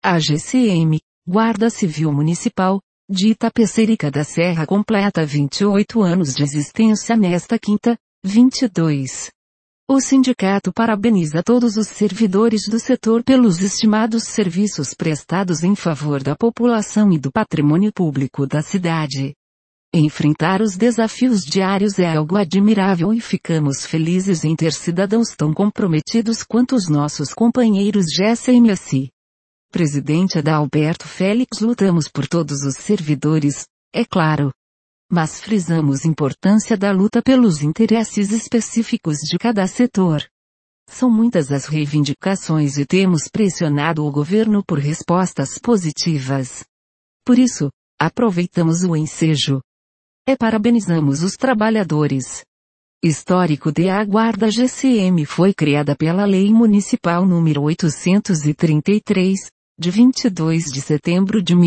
A GCM, Guarda Civil Municipal, de Itapecerica da Serra completa 28 anos de existência nesta quinta, 22. O sindicato parabeniza todos os servidores do setor pelos estimados serviços prestados em favor da população e do patrimônio público da cidade. Enfrentar os desafios diários é algo admirável e ficamos felizes em ter cidadãos tão comprometidos quanto os nossos companheiros GCMSI. Presidente Adalberto Félix. Lutamos por todos os servidores, é claro. Mas frisamos a importância da luta pelos interesses específicos de cada setor. São muitas as reivindicações e temos pressionado o governo por respostas positivas. Por isso, aproveitamos o ensejo. Parabenizamos os trabalhadores. Histórico de A Guarda GCM foi criada pela Lei Municipal número 833, de 22 de setembro de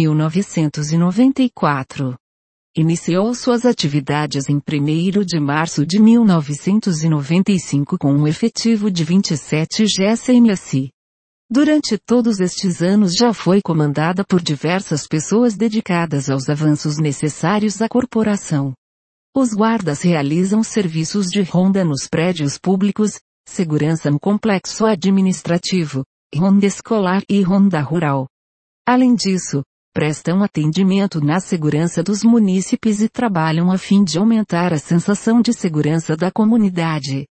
1994. Iniciou suas atividades em 1º de março de 1995 com um efetivo de 27 GCMSI. Durante todos estes anos já foi comandada por diversas pessoas dedicadas aos avanços necessários à corporação. Os guardas realizam serviços de ronda nos prédios públicos, segurança no complexo administrativo, ronda escolar e ronda rural. Além disso, prestam atendimento na segurança dos munícipes e trabalham a fim de aumentar a sensação de segurança da comunidade.